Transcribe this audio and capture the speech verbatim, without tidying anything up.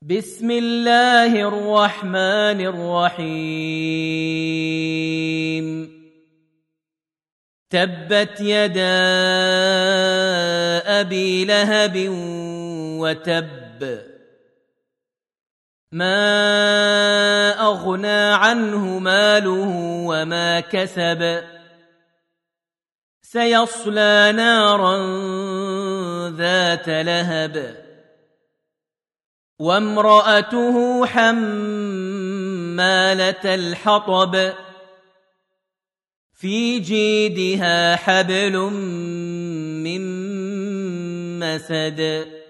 بسم الله الرحمن الرحيم تبت يدا أبي لهب وتب ما أغنى عنه ماله وما كسب سيصلى نارا ذات لهب وامرأته حمالة الحطب في جيدها حبل من مسد